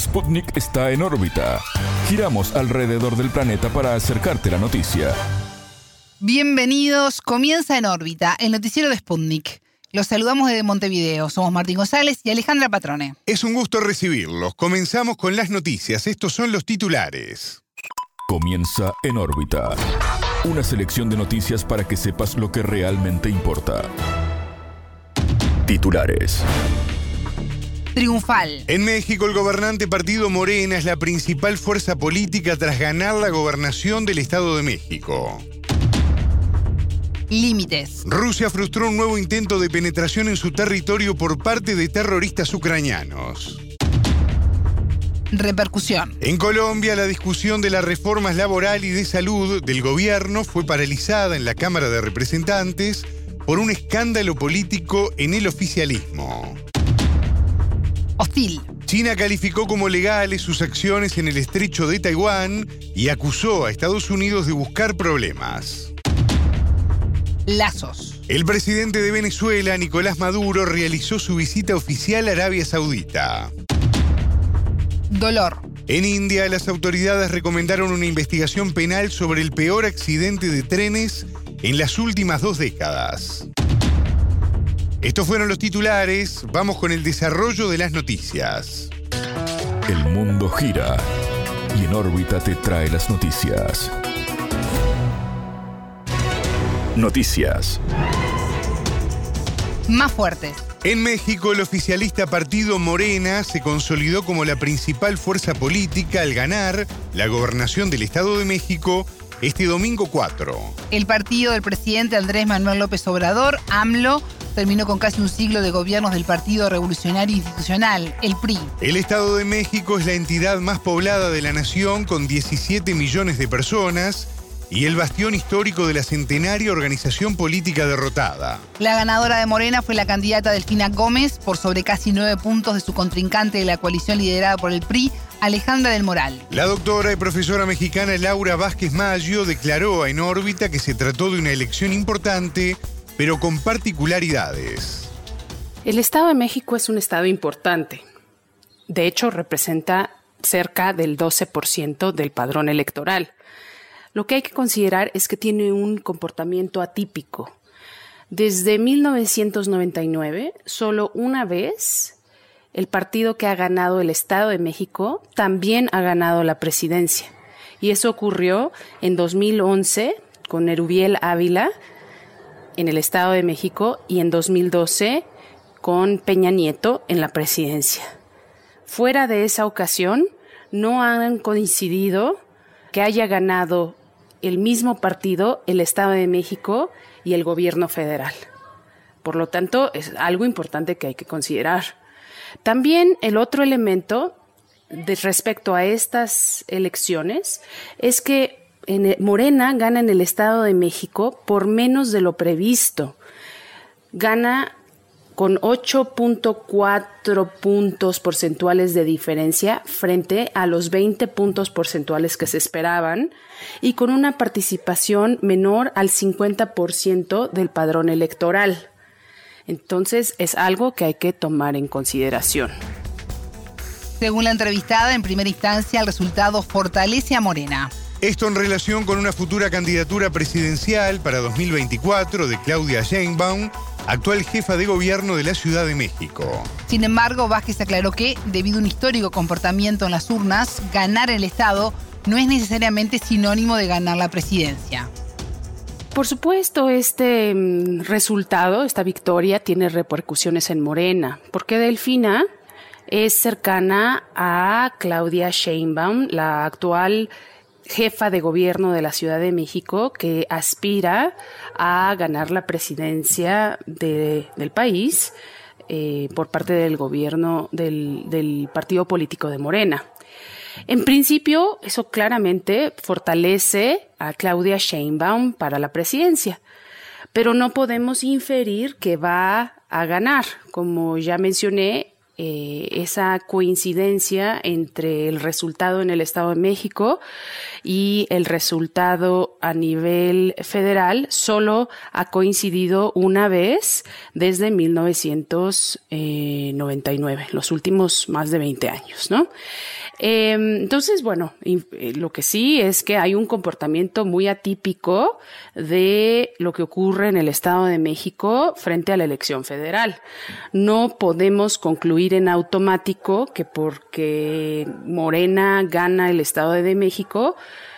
Sputnik está en órbita. Giramos alrededor del planeta para acercarte la noticia. Bienvenidos, comienza En órbita, el noticiero de Sputnik. Los saludamos desde Montevideo. Somos Martín González y Alejandra Patrone. Es un gusto recibirlos. Comenzamos con las noticias. Estos son los titulares. Comienza En órbita. Una selección de noticias para que sepas lo que realmente importa. Titulares. Triunfal. En México, el gobernante partido Morena es la principal fuerza política tras ganar la gobernación del Estado de México. Límites. Rusia frustró un nuevo intento de penetración en su territorio por parte de terroristas ucranianos. Repercusión. En Colombia, la discusión de las reformas laboral y de salud del gobierno fue paralizada en la Cámara de Representantes por un escándalo político en el oficialismo. Hostil. China calificó como legales sus acciones en el estrecho de Taiwán y acusó a Estados Unidos de buscar problemas. Lazos. El presidente de Venezuela, Nicolás Maduro, realizó su visita oficial a Arabia Saudita. Dolor. En India, las autoridades recomendaron una investigación penal sobre el peor accidente de trenes en las últimas 2 décadas. Estos fueron los titulares. Vamos con el desarrollo de las noticias. El mundo gira y En órbita te trae las noticias. Noticias. Más fuertes. En México, el oficialista partido Morena se consolidó como la principal fuerza política al ganar la gobernación del Estado de México este domingo 4. El partido del presidente Andrés Manuel López Obrador, AMLO, terminó con casi un siglo de gobiernos del Partido Revolucionario Institucional, el PRI. El Estado de México es la entidad más poblada de la nación, con 17 millones de personas, y el bastión histórico de la centenaria organización política derrotada. La ganadora de Morena fue la candidata Delfina Gómez, por sobre casi 9 puntos de su contrincante de la coalición liderada por el PRI, Alejandra del Moral. La doctora y profesora mexicana Laura Vázquez Mayo declaró a En órbita que se trató de una elección importante, pero con particularidades. El Estado de México es un estado importante. De hecho, representa cerca del 12% del padrón electoral. Lo que hay que considerar es que tiene un comportamiento atípico. Desde 1999, solo una vez, el partido que ha ganado el Estado de México también ha ganado la presidencia. Y eso ocurrió en 2011 con Erubiel Ávila en el Estado de México y en 2012 con Peña Nieto en la presidencia. Fuera de esa ocasión, no han coincidido que haya ganado el mismo partido, el Estado de México y el gobierno federal. Por lo tanto, es algo importante que hay que considerar. También el otro elemento respecto a estas elecciones es que Morena gana en el Estado de México por menos de lo previsto. Gana con 8.4 puntos porcentuales de diferencia frente a los 20 puntos porcentuales que se esperaban y con una participación menor al 50% del padrón electoral. Entonces, es algo que hay que tomar en consideración. Según la entrevistada, en primera instancia, el resultado fortalece a Morena. Esto en relación con una futura candidatura presidencial para 2024 de Claudia Sheinbaum, actual jefa de gobierno de la Ciudad de México. Sin embargo, Vázquez aclaró que, debido a un histórico comportamiento en las urnas, ganar el Estado no es necesariamente sinónimo de ganar la presidencia. Por supuesto, este resultado, esta victoria, tiene repercusiones en Morena, porque Delfina es cercana a Claudia Sheinbaum, la actual jefa de gobierno de la Ciudad de México, que aspira a ganar la presidencia del país por parte del gobierno del partido político de Morena. En principio, eso claramente fortalece a Claudia Sheinbaum para la presidencia, pero no podemos inferir que va a ganar. Como ya mencioné, esa coincidencia entre el resultado en el Estado de México y el resultado a nivel federal solo ha coincidido una vez desde 1999, los últimos más de 20 años, ¿no? Entonces, bueno, lo que sí es que hay un comportamiento muy atípico de lo que ocurre en el Estado de México frente a la elección federal. No podemos concluir en automático que porque Morena gana el Estado de México,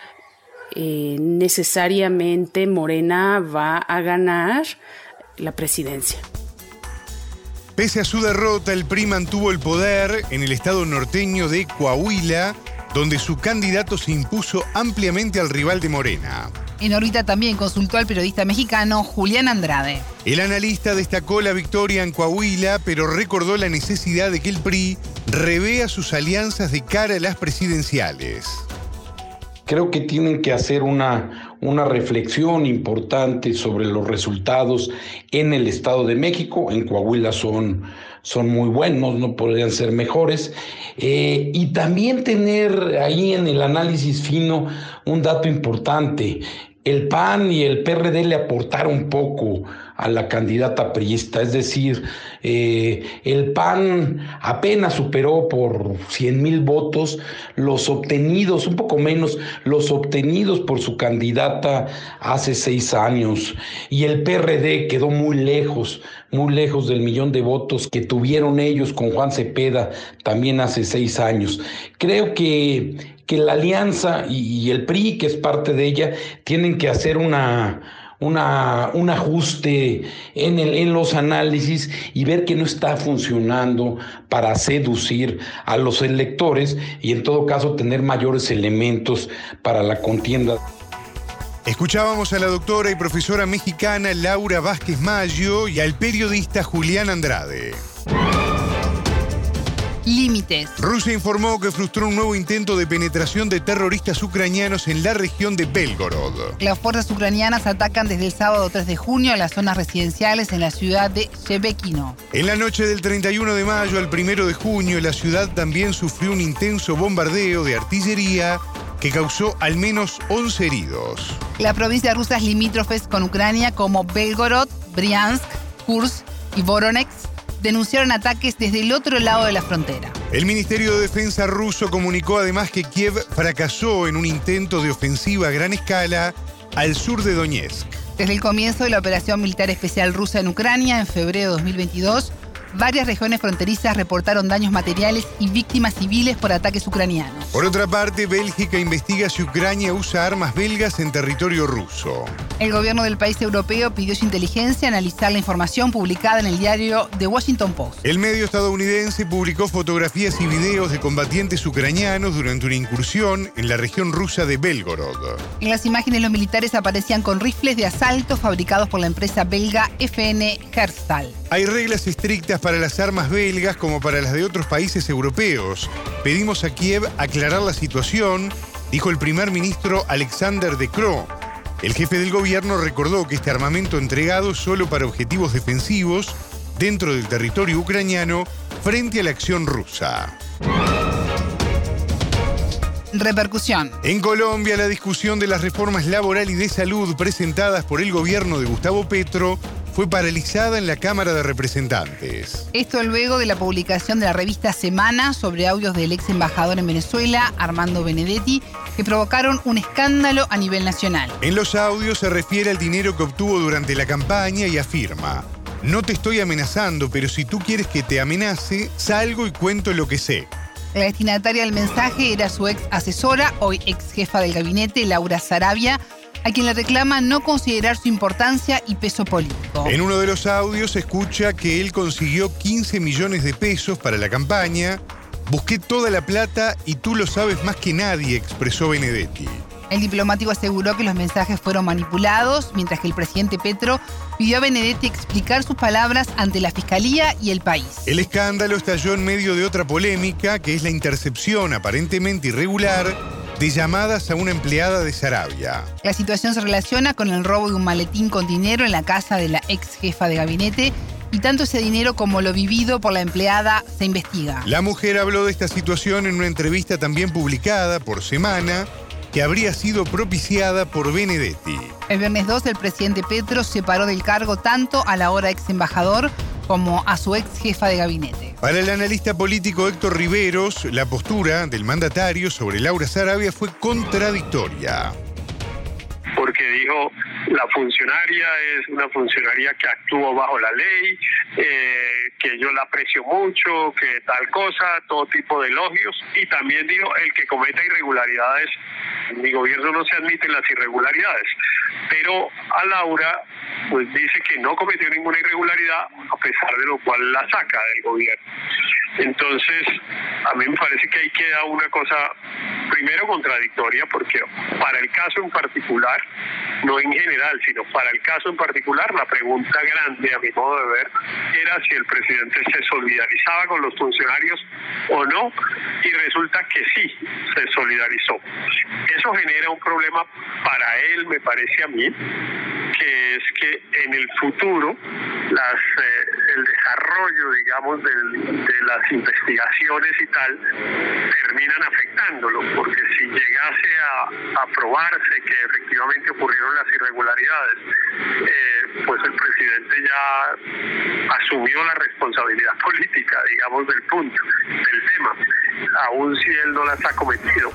necesariamente Morena va a ganar la presidencia. Pese a su derrota, el PRI mantuvo el poder en el estado norteño de Coahuila, donde su candidato se impuso ampliamente al rival de Morena. En órbita también consultó al periodista mexicano Julián Andrade. El analista destacó la victoria en Coahuila, pero recordó la necesidad de que el PRI revea sus alianzas de cara a las presidenciales. Creo que tienen que hacer una reflexión importante sobre los resultados en el Estado de México. En Coahuila son muy buenos, no podrían ser mejores. Y también tener ahí en el análisis fino un dato importante. El PAN y el PRD le aportaron poco a la candidata priista, es decir, el PAN apenas superó por 100,000 votos los obtenidos, un poco menos, los obtenidos por su candidata hace 6 años, y el PRD quedó muy lejos del 1,000,000 de votos que tuvieron ellos con Juan Cepeda también hace 6 años. Creo que la alianza y el PRI, que es parte de ella, tienen que hacer un ajuste en los análisis y ver que no está funcionando para seducir a los electores y en todo caso tener mayores elementos para la contienda. Escuchábamos a la doctora y profesora mexicana Laura Vázquez Mayo y al periodista Julián Andrade. Límites. Rusia informó que frustró un nuevo intento de penetración de terroristas ucranianos en la región de Belgorod. Las fuerzas ucranianas atacan desde el sábado 3 de junio las zonas residenciales en la ciudad de Shebekino. En la noche del 31 de mayo al 1 de junio, la ciudad también sufrió un intenso bombardeo de artillería que causó al menos 11 heridos. Las provincias rusas limítrofes con Ucrania como Belgorod, Briansk, Kursk y Voronezh denunciaron ataques desde el otro lado de la frontera. El Ministerio de Defensa ruso comunicó además que Kiev fracasó en un intento de ofensiva a gran escala al sur de Donetsk. Desde el comienzo de la operación militar especial rusa en Ucrania en febrero de 2022, varias regiones fronterizas reportaron daños materiales y víctimas civiles por ataques ucranianos. Por otra parte, Bélgica investiga si Ucrania usa armas belgas en territorio ruso. El gobierno del país europeo pidió a su inteligencia analizar la información publicada en el diario The Washington Post. El medio estadounidense publicó fotografías y videos de combatientes ucranianos durante una incursión en la región rusa de Belgorod. En las imágenes los militares aparecían con rifles de asalto fabricados por la empresa belga FN Herstal. Hay reglas estrictas para las armas belgas como para las de otros países europeos. Pedimos a Kiev aclarar la situación, dijo el primer ministro Alexander De Croo. El jefe del gobierno recordó que este armamento entregado solo para objetivos defensivos dentro del territorio ucraniano frente a la acción rusa. Repercusión. En Colombia, la discusión de las reformas laboral y de salud presentadas por el gobierno de Gustavo Petro fue paralizada en la Cámara de Representantes. Esto luego de la publicación de la revista Semana sobre audios del ex embajador en Venezuela, Armando Benedetti, que provocaron un escándalo a nivel nacional. En los audios se refiere al dinero que obtuvo durante la campaña y afirma: no te estoy amenazando, pero si tú quieres que te amenace, salgo y cuento lo que sé. La destinataria del mensaje era su ex asesora, hoy ex jefa del gabinete, Laura Sarabia, a quien le reclama no considerar su importancia y peso político. En uno de los audios se escucha que él consiguió 15 millones de pesos para la campaña. Busqué toda la plata y tú lo sabes más que nadie, expresó Benedetti. El diplomático aseguró que los mensajes fueron manipulados, mientras que el presidente Petro pidió a Benedetti explicar sus palabras ante la Fiscalía y el país. El escándalo estalló en medio de otra polémica, que es la intercepción aparentemente irregular de llamadas a una empleada de Sarabia. La situación se relaciona con el robo de un maletín con dinero en la casa de la ex jefa de gabinete y tanto ese dinero como lo vivido por la empleada se investiga. La mujer habló de esta situación en una entrevista también publicada por Semana, que habría sido propiciada por Benedetti. El viernes 2, el presidente Petro separó del cargo tanto a la ahora ex embajador como a su ex jefa de gabinete. Para el analista político Héctor Riveros, la postura del mandatario sobre Laura Sarabia fue contradictoria. Porque dijo, la funcionaria es una funcionaria que actuó bajo la ley, que yo la aprecio mucho, que tal cosa, todo tipo de elogios. Y también dijo, el que cometa irregularidades, en mi gobierno no se admiten las irregularidades. Pero a Laura, pues dice que no cometió ninguna irregularidad, a pesar de lo cual la saca del gobierno. Entonces, a mí me parece que ahí queda una cosa, primero contradictoria, porque para el caso en particular, no en general, sino para el caso en particular, la pregunta grande, a mi modo de ver, era si el presidente se solidarizaba con los funcionarios o no, y resulta que sí, se solidarizó. Eso genera un problema para él, me parece a mí, que es que en el futuro el desarrollo, digamos, de las investigaciones y tal, terminan afectándolo, porque si llegase a probarse que efectivamente ocurrieron las irregularidades, pues el presidente ya asumió la responsabilidad política, digamos, del tema, aun si él no las ha cometido.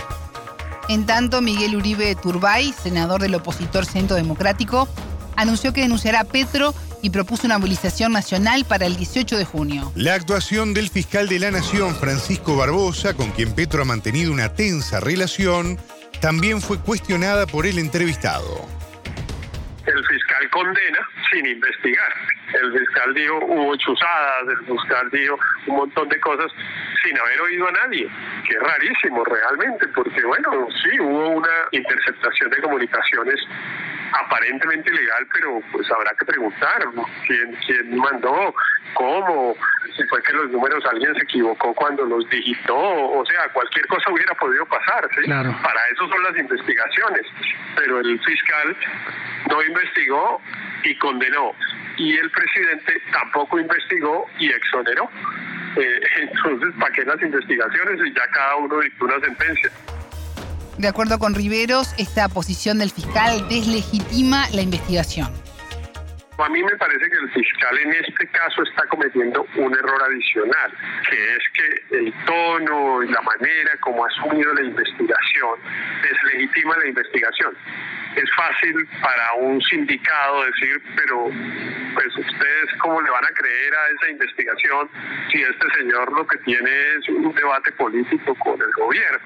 En tanto, Miguel Uribe Turbay, senador del opositor Centro Democrático, anunció que denunciará a Petro y propuso una movilización nacional para el 18 de junio. La actuación del fiscal de la Nación, Francisco Barbosa, con quien Petro ha mantenido una tensa relación, también fue cuestionada por el entrevistado. El fiscal condena sin investigar. El fiscal dijo, hubo chuzadas, el fiscal dijo un montón de cosas sin haber oído a nadie, que es rarísimo realmente, porque bueno, sí, hubo una interceptación de comunicaciones aparentemente ilegal, pero pues habrá que preguntar quién mandó, cómo, si fue que los números alguien se equivocó cuando los digitó, o sea, cualquier cosa hubiera podido pasar, ¿sí? Claro. Para eso son las investigaciones, pero el fiscal no investigó y condenó, y el presidente tampoco investigó y exoneró. Entonces, ¿para qué las investigaciones si ya cada uno dictó una sentencia? De acuerdo con Riveros, esta posición del fiscal deslegitima la investigación. A mí me parece que el fiscal en este caso está cometiendo un error adicional, que es que el tono y la manera como ha asumido la investigación deslegitima la investigación. Es fácil para un sindicado decir, pero pues ustedes cómo le van a creer a esa investigación si este señor lo que tiene es un debate político con el gobierno.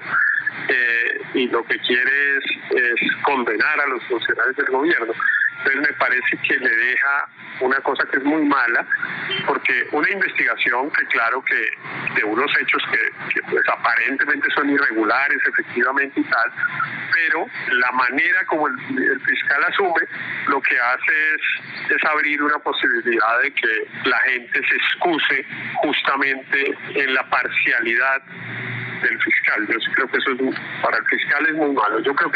Y lo que quiere es condenar a los funcionarios del gobierno. Entonces me parece que le deja una cosa que es muy mala, porque una investigación que claro que de unos hechos que pues aparentemente son irregulares efectivamente y tal, pero la manera como el fiscal asume lo que hace es abrir una posibilidad de que la gente se excuse justamente en la parcialidad del fiscal. Yo creo que eso para el fiscal es muy malo. Yo creo que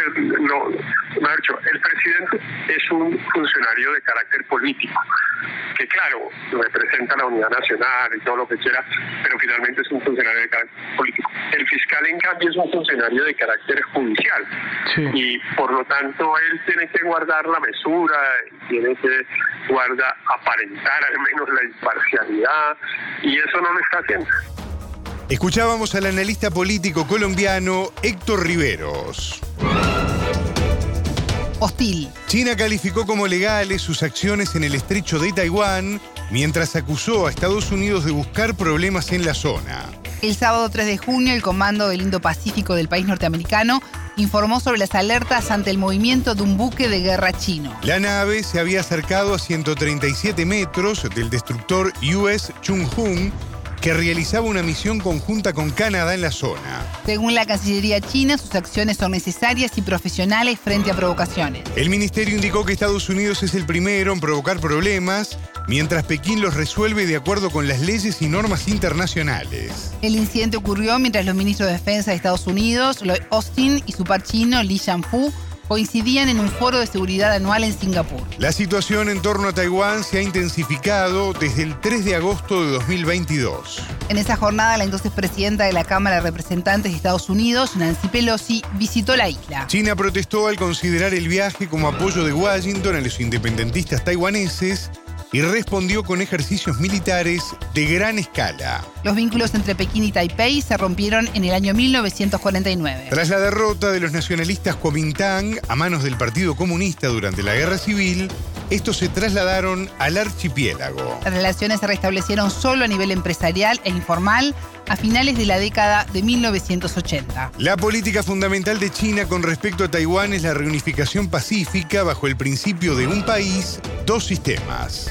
el presidente es un funcionario de carácter político, que claro, representa la unidad nacional y todo lo que quiera, pero finalmente es un funcionario de carácter político. El fiscal, en cambio, es un funcionario de carácter judicial. Sí. Y por lo tanto él tiene que guardar la mesura, tiene que aparentar al menos la imparcialidad, y eso no lo está haciendo. Escuchábamos al analista político colombiano Héctor Riveros. Hostil. China calificó como legales sus acciones en el estrecho de Taiwán, mientras acusó a Estados Unidos de buscar problemas en la zona. El sábado 3 de junio, el Comando del Indo-Pacífico del país norteamericano informó sobre las alertas ante el movimiento de un buque de guerra chino. La nave se había acercado a 137 metros del destructor US Chung-Hung, que realizaba una misión conjunta con Canadá en la zona. Según la Cancillería china, sus acciones son necesarias y profesionales frente a provocaciones. El ministerio indicó que Estados Unidos es el primero en provocar problemas, mientras Pekín los resuelve de acuerdo con las leyes y normas internacionales. El incidente ocurrió mientras los ministros de Defensa de Estados Unidos, Lloyd Austin, y su par chino, Li Shanfu, coincidían en un foro de seguridad anual en Singapur. La situación en torno a Taiwán se ha intensificado desde el 3 de agosto de 2022. En esa jornada, la entonces presidenta de la Cámara de Representantes de Estados Unidos, Nancy Pelosi, visitó la isla. China protestó al considerar el viaje como apoyo de Washington a los independentistas taiwaneses y respondió con ejercicios militares de gran escala. Los vínculos entre Pekín y Taipei se rompieron en el año 1949. Tras la derrota de los nacionalistas Kuomintang a manos del Partido Comunista durante la Guerra Civil, estos se trasladaron al archipiélago. Las relaciones se restablecieron solo a nivel empresarial e informal a finales de la década de 1980. La política fundamental de China con respecto a Taiwán es la reunificación pacífica bajo el principio de un país, dos sistemas.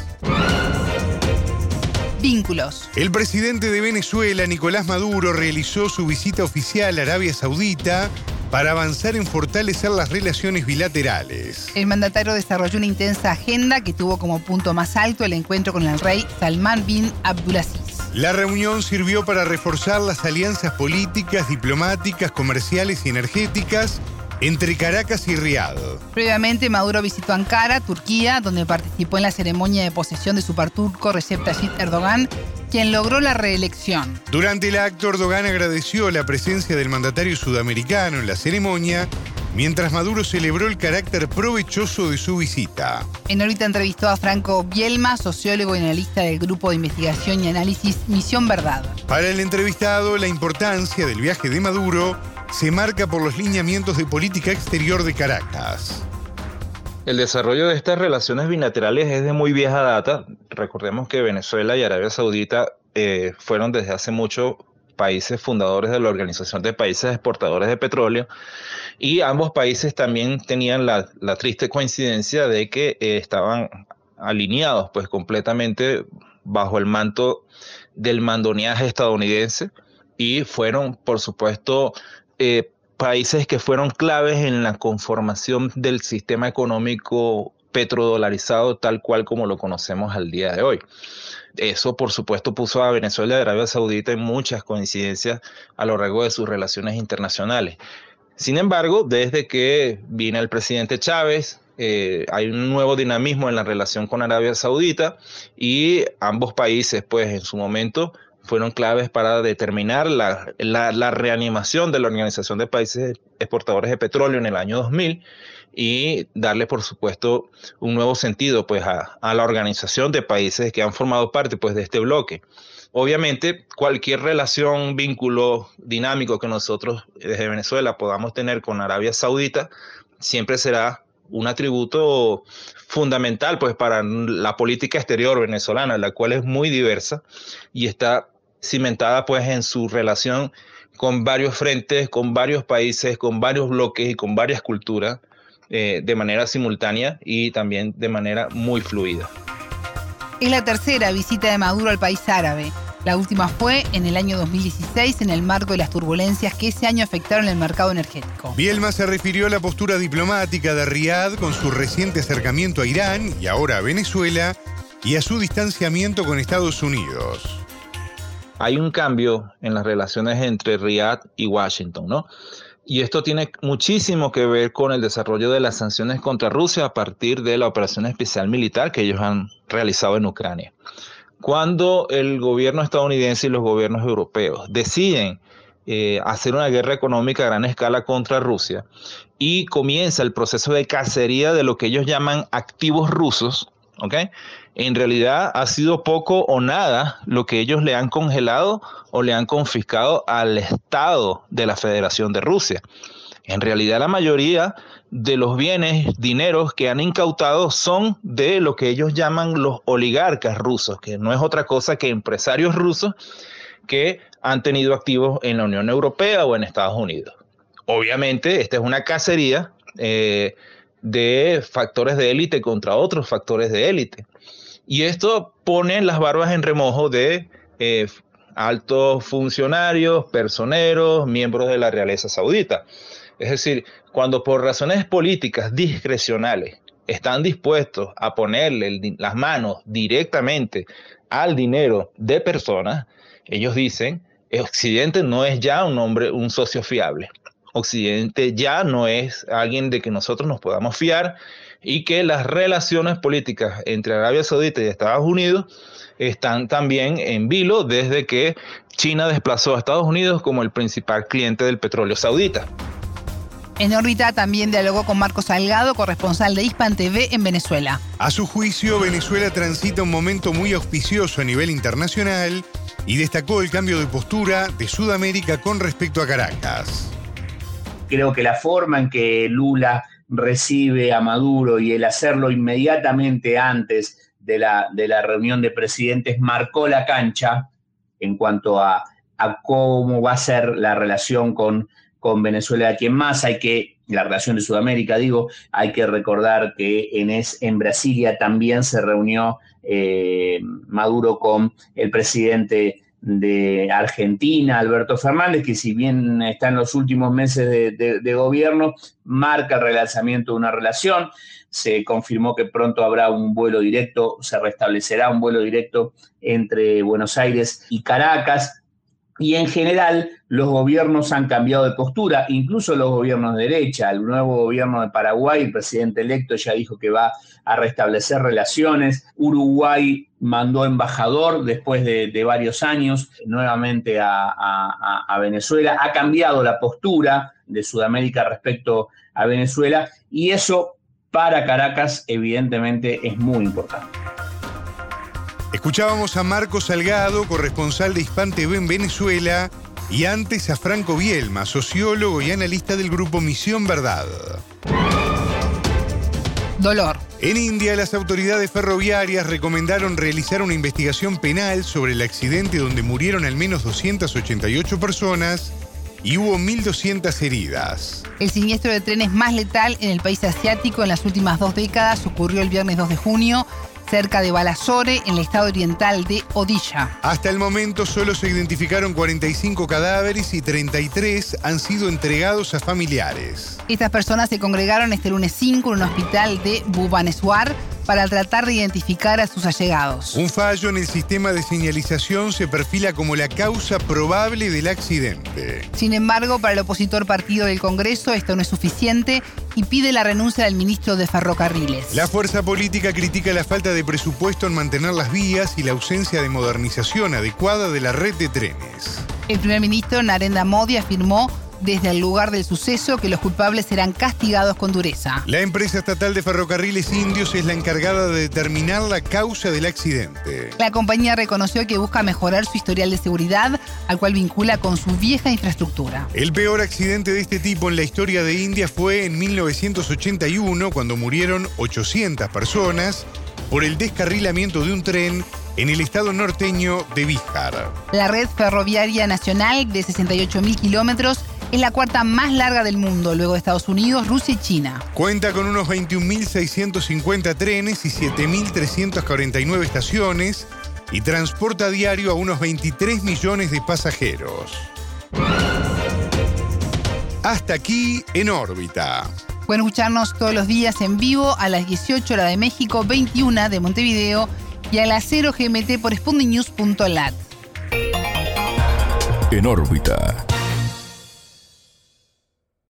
Vínculos. El presidente de Venezuela, Nicolás Maduro, realizó su visita oficial a Arabia Saudita para avanzar en fortalecer las relaciones bilaterales. El mandatario desarrolló una intensa agenda que tuvo como punto más alto el encuentro con el rey Salman bin Abdulaziz. La reunión sirvió para reforzar las alianzas políticas, diplomáticas, comerciales y energéticas entre Caracas y Riad. Previamente, Maduro visitó Ankara, Turquía, donde participó en la ceremonia de posesión de su par turco Recep Tayyip Erdogan, quien logró la reelección. Durante el acto, Erdogan agradeció la presencia del mandatario sudamericano en la ceremonia, mientras Maduro celebró el carácter provechoso de su visita. En órbita entrevistó a Franco Bielma, sociólogo y analista del Grupo de Investigación y Análisis Misión Verdad. Para el entrevistado, la importancia del viaje de Maduro se marca por los lineamientos de política exterior de Caracas. El desarrollo de estas relaciones bilaterales es de muy vieja data. Recordemos que Venezuela y Arabia Saudita fueron desde hace mucho países fundadores de la Organización de Países Exportadores de Petróleo, y ambos países también tenían la triste coincidencia de que estaban alineados pues completamente bajo el manto del mandoneaje estadounidense, y fueron, por supuesto, países que fueron claves en la conformación del sistema económico petrodolarizado tal cual como lo conocemos al día de hoy. Eso, por supuesto, puso a Venezuela y Arabia Saudita en muchas coincidencias a lo largo de sus relaciones internacionales. Sin embargo, desde que vino el presidente Chávez, hay un nuevo dinamismo en la relación con Arabia Saudita, y ambos países, pues, en su momento fueron claves para determinar la reanimación de la Organización de Países Exportadores de Petróleo en el año 2000 y darle, por supuesto, un nuevo sentido pues, a la organización de países que han formado parte pues, de este bloque. Obviamente, cualquier relación, vínculo dinámico que nosotros desde Venezuela podamos tener con Arabia Saudita siempre será un atributo fundamental pues, para la política exterior venezolana, la cual es muy diversa y está cimentada pues en su relación con varios frentes, con varios países, con varios bloques y con varias culturas de manera simultánea y también de manera muy fluida. Es la tercera visita de Maduro al país árabe. La última fue en el año 2016 en el marco de las turbulencias que ese año afectaron el mercado energético. Bielma se refirió a la postura diplomática de Riad con su reciente acercamiento a Irán y ahora a Venezuela y a su distanciamiento con Estados Unidos. Hay un cambio en las relaciones entre Riad y Washington, ¿no? Y esto tiene muchísimo que ver con el desarrollo de las sanciones contra Rusia a partir de la operación especial militar que ellos han realizado en Ucrania. Cuando el gobierno estadounidense y los gobiernos europeos deciden hacer una guerra económica a gran escala contra Rusia y comienza el proceso de cacería de lo que ellos llaman activos rusos, ¿ok? En realidad ha sido poco o nada lo que ellos le han congelado o le han confiscado al Estado de la Federación de Rusia. En realidad la mayoría de los bienes, dineros que han incautado son de lo que ellos llaman los oligarcas rusos, que no es otra cosa que empresarios rusos que han tenido activos en la Unión Europea o en Estados Unidos. Obviamente esta es una cacería de factores de élite contra otros factores de élite. Y esto pone las barbas en remojo de altos funcionarios, personeros, miembros de la realeza saudita. Es decir, cuando por razones políticas discrecionales están dispuestos a ponerle las manos directamente al dinero de personas, ellos dicen, Occidente no es ya un socio fiable. Occidente ya no es alguien de que nosotros nos podamos fiar y que las relaciones políticas entre Arabia Saudita y Estados Unidos están también en vilo desde que China desplazó a Estados Unidos como el principal cliente del petróleo saudita. En órbita también dialogó con Marcos Salgado, corresponsal de Hispan TV en Venezuela. A su juicio, Venezuela transita un momento muy auspicioso a nivel internacional y destacó el cambio de postura de Sudamérica con respecto a Caracas. Creo que la forma en que Lula recibe a Maduro y el hacerlo inmediatamente antes de la reunión de presidentes marcó la cancha en cuanto a cómo va a ser la relación con Venezuela. A quien más la relación de Sudamérica, hay que recordar que en Brasilia también se reunió Maduro con el presidente de Argentina, Alberto Fernández, que si bien está en los últimos meses de gobierno, marca el relanzamiento de una relación. Se confirmó que pronto habrá un vuelo directo, se restablecerá un vuelo directo entre Buenos Aires y Caracas. Y en general los gobiernos han cambiado de postura, incluso los gobiernos de derecha. El nuevo gobierno de Paraguay, el presidente electo ya dijo que va a restablecer relaciones. Uruguay mandó embajador después de varios años nuevamente a Venezuela. Ha cambiado la postura de Sudamérica respecto a Venezuela y eso para Caracas evidentemente es muy importante. Escuchábamos a Marcos Salgado, corresponsal de Hispan TV en Venezuela, y antes a Franco Bielma, sociólogo y analista del grupo Misión Verdad. Dolor. En India, las autoridades ferroviarias recomendaron realizar una investigación penal sobre el accidente donde murieron al menos 288 personas y hubo 1.200 heridas. El siniestro de trenes más letal en el país asiático en las últimas 2 décadas ocurrió el viernes 2 de junio, cerca de Balasore, en el estado oriental de Odisha. Hasta el momento solo se identificaron 45 cadáveres y 33 han sido entregados a familiares. Estas personas se congregaron este lunes 5 en un hospital de Bhubaneswar para tratar de identificar a sus allegados. Un fallo en el sistema de señalización se perfila como la causa probable del accidente. Sin embargo, para el opositor partido del Congreso, esto no es suficiente y pide la renuncia del ministro de Ferrocarriles. La fuerza política critica la falta de presupuesto en mantener las vías y la ausencia de modernización adecuada de la red de trenes. El primer ministro Narendra Modi afirmó desde el lugar del suceso que los culpables serán castigados con dureza. La empresa estatal de ferrocarriles indios es la encargada de determinar la causa del accidente. La compañía reconoció que busca mejorar su historial de seguridad, al cual vincula con su vieja infraestructura. El peor accidente de este tipo en la historia de India fue en 1981, cuando murieron 800 personas por el descarrilamiento de un tren en el estado norteño de Bihar. La red ferroviaria nacional de 68.000 kilómetros es la cuarta más larga del mundo, luego de Estados Unidos, Rusia y China. Cuenta con unos 21.650 trenes y 7.349 estaciones y transporta a diario a unos 23 millones de pasajeros. Hasta aquí En órbita. Pueden escucharnos todos los días en vivo a las 18 horas de México, 21 de Montevideo y a las 0 GMT por sputniknews.lat. En órbita.